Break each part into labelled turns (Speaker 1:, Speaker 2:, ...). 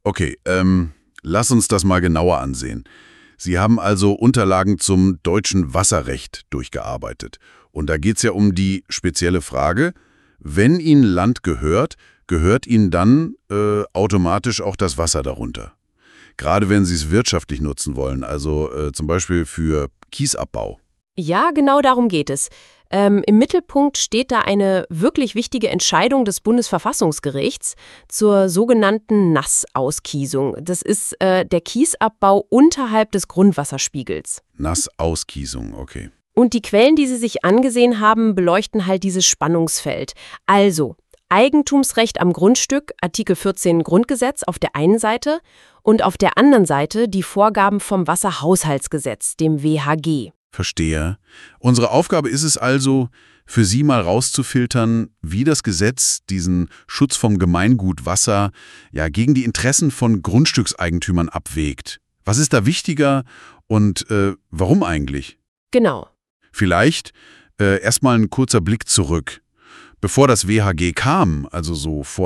Speaker 1: Okay, lass uns das mal genauer ansehen. Sie haben also Unterlagen zum deutschen Wasserrecht durchgearbeitet. Und da geht es ja um die spezielle Frage, wenn Ihnen Land gehört, gehört Ihnen dann automatisch auch das Wasser darunter. Gerade wenn Sie es wirtschaftlich nutzen wollen, also zum Beispiel für Kiesabbau.
Speaker 2: Ja, genau darum geht es. Im Mittelpunkt steht da eine wirklich wichtige Entscheidung des Bundesverfassungsgerichts zur sogenannten Nassauskiesung. Das ist der Kiesabbau unterhalb des Grundwasserspiegels.
Speaker 1: Nassauskiesung, okay.
Speaker 2: Und die Quellen, die Sie sich angesehen haben, beleuchten halt dieses Spannungsfeld. Also Eigentumsrecht am Grundstück, Artikel 14 Grundgesetz auf der einen Seite und auf der anderen Seite die Vorgaben vom Wasserhaushaltsgesetz, dem WHG.
Speaker 1: Verstehe. Unsere Aufgabe ist es also, für Sie mal rauszufiltern, wie das Gesetz diesen Schutz vom Gemeingut Wasser gegen die Interessen von Grundstückseigentümern abwägt. Was ist da wichtiger und warum eigentlich?
Speaker 2: Genau.
Speaker 1: Vielleicht erstmal ein kurzer Blick zurück. Bevor das WHG kam, also so vor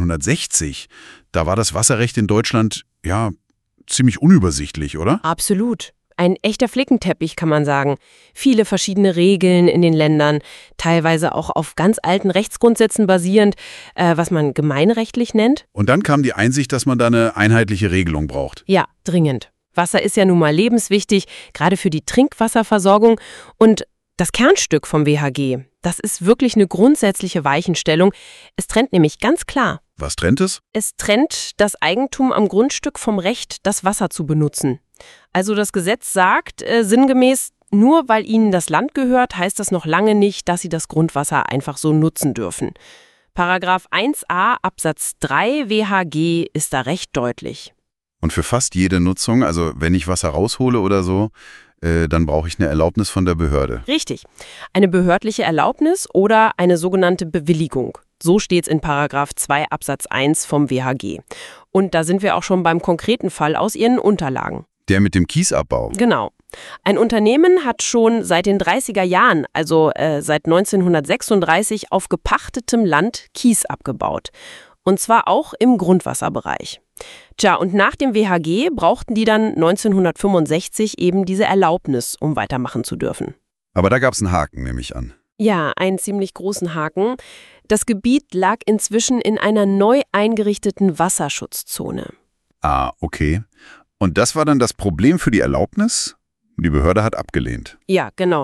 Speaker 1: 1960, da war das Wasserrecht in Deutschland ziemlich unübersichtlich, oder?
Speaker 2: Absolut. Ein echter Flickenteppich, kann man sagen. Viele verschiedene Regeln in den Ländern, teilweise auch auf ganz alten Rechtsgrundsätzen basierend, was man gemeinrechtlich nennt.
Speaker 1: Und dann kam die Einsicht, dass man da eine einheitliche Regelung braucht.
Speaker 2: Ja, dringend. Wasser ist ja nun mal lebenswichtig, gerade für die Trinkwasserversorgung. Und das Kernstück vom WHG, das ist wirklich eine grundsätzliche Weichenstellung. Es trennt nämlich ganz klar.
Speaker 1: Was trennt es?
Speaker 2: Es trennt das Eigentum am Grundstück vom Recht, das Wasser zu benutzen. Also das Gesetz sagt sinngemäß, nur weil Ihnen das Land gehört, heißt das noch lange nicht, dass Sie das Grundwasser einfach so nutzen dürfen. Paragraph 1a Absatz 3 WHG ist da recht deutlich.
Speaker 1: Und für fast jede Nutzung, also wenn ich Wasser raushole oder so, dann brauche ich eine Erlaubnis von der Behörde.
Speaker 2: Richtig. Eine behördliche Erlaubnis oder eine sogenannte Bewilligung. So steht's in Paragraph 2 Absatz 1 vom WHG. Und da sind wir auch schon beim konkreten Fall aus Ihren Unterlagen.
Speaker 1: Der mit dem Kiesabbau.
Speaker 2: Genau. Ein Unternehmen hat schon seit den 30er Jahren, also seit 1936, auf gepachtetem Land Kies abgebaut. Und zwar auch im Grundwasserbereich. Tja, und nach dem WHG brauchten die dann 1965 eben diese Erlaubnis, um weitermachen zu dürfen.
Speaker 1: Aber da gab es einen Haken, nehme ich an.
Speaker 2: Ja, einen ziemlich großen Haken. Das Gebiet lag inzwischen in einer neu eingerichteten Wasserschutzzone.
Speaker 1: Ah, okay. Und das war dann das Problem für die Erlaubnis? Die Behörde hat abgelehnt.
Speaker 2: Ja, genau.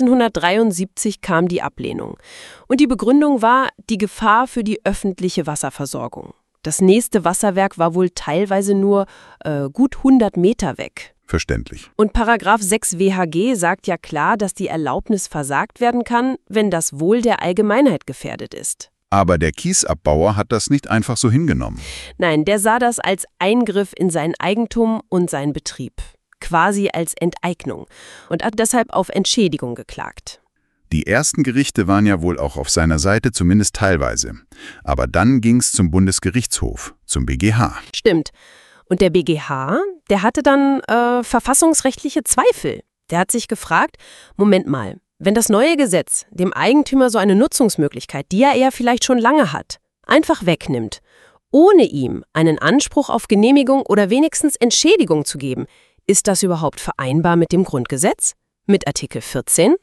Speaker 2: 1973 kam die Ablehnung. Und die Begründung war die Gefahr für die öffentliche Wasserversorgung. Das nächste Wasserwerk war wohl teilweise nur gut 100 Meter weg.
Speaker 1: Verständlich.
Speaker 2: Und Paragraph 6 WHG sagt ja klar, dass die Erlaubnis versagt werden kann, wenn das Wohl der Allgemeinheit gefährdet ist.
Speaker 1: Aber der Kiesabbauer hat das nicht einfach so hingenommen.
Speaker 2: Nein, der sah das als Eingriff in sein Eigentum und seinen Betrieb. Quasi als Enteignung. Und hat deshalb auf Entschädigung geklagt.
Speaker 1: Die ersten Gerichte waren ja wohl auch auf seiner Seite, zumindest teilweise. Aber dann ging es zum Bundesgerichtshof, zum BGH.
Speaker 2: Stimmt. Und der BGH, der hatte dann verfassungsrechtliche Zweifel. Der hat sich gefragt, Moment mal, wenn das neue Gesetz dem Eigentümer so eine Nutzungsmöglichkeit, die er vielleicht schon lange hat, einfach wegnimmt, ohne ihm einen Anspruch auf Genehmigung oder wenigstens Entschädigung zu geben, ist das überhaupt vereinbar mit dem Grundgesetz? Mit Artikel 14?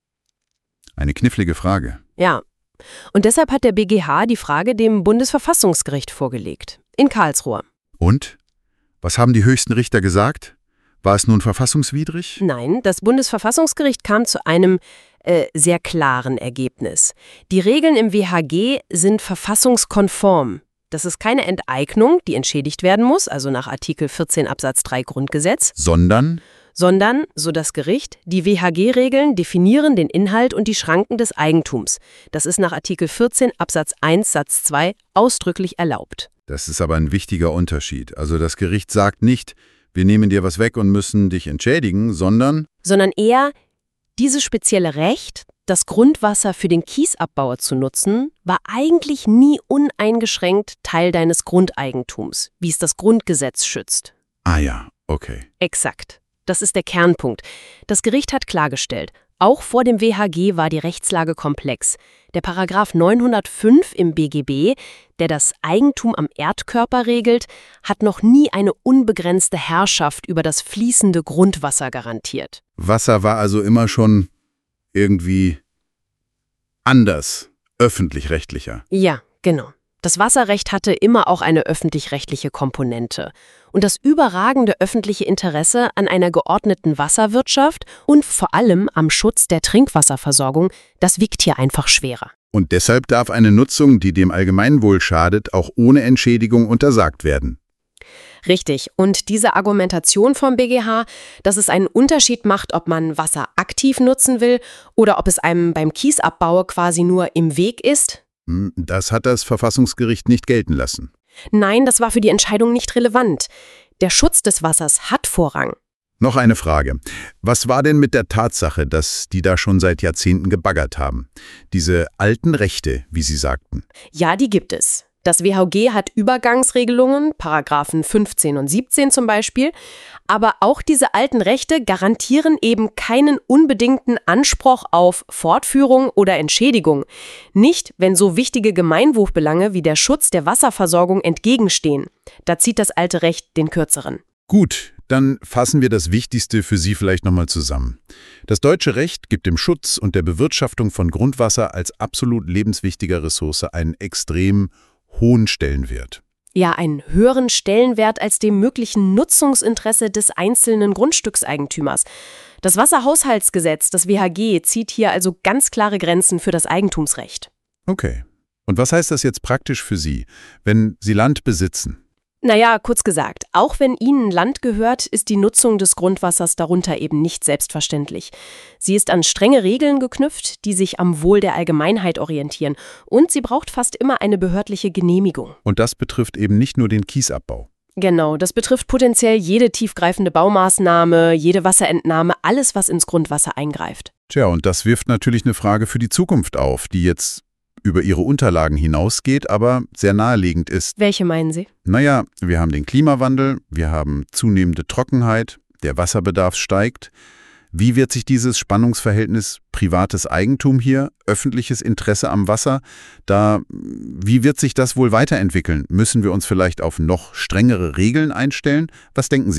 Speaker 1: Eine knifflige Frage.
Speaker 2: Ja. Und deshalb hat der BGH die Frage dem Bundesverfassungsgericht vorgelegt. In Karlsruhe.
Speaker 1: Und? Was haben die höchsten Richter gesagt? War es nun verfassungswidrig?
Speaker 2: Nein, das Bundesverfassungsgericht kam zu einem sehr klaren Ergebnis. Die Regeln im WHG sind verfassungskonform. Das ist keine Enteignung, die entschädigt werden muss, also nach Artikel 14 Absatz 3 Grundgesetz. Sondern, so das Gericht, die WHG-Regeln definieren den Inhalt und die Schranken des Eigentums. Das ist nach Artikel 14 Absatz 1 Satz 2 ausdrücklich erlaubt.
Speaker 1: Das ist aber ein wichtiger Unterschied. Also das Gericht sagt nicht, wir nehmen dir was weg und müssen dich entschädigen, sondern
Speaker 2: eher, dieses spezielle Recht, das Grundwasser für den Kiesabbauer zu nutzen, war eigentlich nie uneingeschränkt Teil deines Grundeigentums, wie es das Grundgesetz schützt.
Speaker 1: Ah ja, okay.
Speaker 2: Exakt. Das ist der Kernpunkt. Das Gericht hat klargestellt, Auch vor dem WHG war die Rechtslage komplex. Der Paragraph 905 im BGB, der das Eigentum am Erdkörper regelt, hat noch nie eine unbegrenzte Herrschaft über das fließende Grundwasser garantiert.
Speaker 1: Wasser war also immer schon irgendwie anders, öffentlich-rechtlicher.
Speaker 2: Ja, genau. Das Wasserrecht hatte immer auch eine öffentlich-rechtliche Komponente. Und das überragende öffentliche Interesse an einer geordneten Wasserwirtschaft und vor allem am Schutz der Trinkwasserversorgung, das wiegt hier einfach schwerer.
Speaker 1: Und deshalb darf eine Nutzung, die dem Allgemeinwohl schadet, auch ohne Entschädigung untersagt werden.
Speaker 2: Richtig. Und diese Argumentation vom BGH, dass es einen Unterschied macht, ob man Wasser aktiv nutzen will oder ob es einem beim Kiesabbau quasi nur im Weg ist,
Speaker 1: das hat das Verfassungsgericht nicht gelten lassen.
Speaker 2: Nein, das war für die Entscheidung nicht relevant. Der Schutz des Wassers hat Vorrang.
Speaker 1: Noch eine Frage. Was war denn mit der Tatsache, dass die da schon seit Jahrzehnten gebaggert haben? Diese alten Rechte, wie Sie sagten.
Speaker 2: Ja, die gibt es. Das WHG hat Übergangsregelungen, Paragraphen 15 und 17 zum Beispiel, aber auch diese alten Rechte garantieren eben keinen unbedingten Anspruch auf Fortführung oder Entschädigung. Nicht, wenn so wichtige Gemeinwohlbelange wie der Schutz der Wasserversorgung entgegenstehen. Da zieht das alte Recht den kürzeren.
Speaker 1: Gut, dann fassen wir das Wichtigste für Sie vielleicht nochmal zusammen. Das deutsche Recht gibt dem Schutz und der Bewirtschaftung von Grundwasser als absolut lebenswichtiger Ressource einen extrem hohen Stellenwert.
Speaker 2: Ja, einen höheren Stellenwert als dem möglichen Nutzungsinteresse des einzelnen Grundstückseigentümers. Das Wasserhaushaltsgesetz, das WHG, zieht hier also ganz klare Grenzen für das Eigentumsrecht.
Speaker 1: Okay. Und was heißt das jetzt praktisch für Sie, wenn Sie Land besitzen?
Speaker 2: Naja, kurz gesagt, auch wenn Ihnen Land gehört, ist die Nutzung des Grundwassers darunter eben nicht selbstverständlich. Sie ist an strenge Regeln geknüpft, die sich am Wohl der Allgemeinheit orientieren. Und sie braucht fast immer eine behördliche Genehmigung.
Speaker 1: Und das betrifft eben nicht nur den Kiesabbau.
Speaker 2: Genau, das betrifft potenziell jede tiefgreifende Baumaßnahme, jede Wasserentnahme, alles, was ins Grundwasser eingreift.
Speaker 1: Tja, und das wirft natürlich eine Frage für die Zukunft auf, die jetzt über Ihre Unterlagen hinausgeht, aber sehr naheliegend ist.
Speaker 2: Welche meinen Sie?
Speaker 1: Naja, wir haben den Klimawandel, wir haben zunehmende Trockenheit, der Wasserbedarf steigt. Wie wird sich dieses Spannungsverhältnis privates Eigentum hier, öffentliches Interesse am Wasser, wie wird sich das wohl weiterentwickeln? Müssen wir uns vielleicht auf noch strengere Regeln einstellen? Was denken Sie?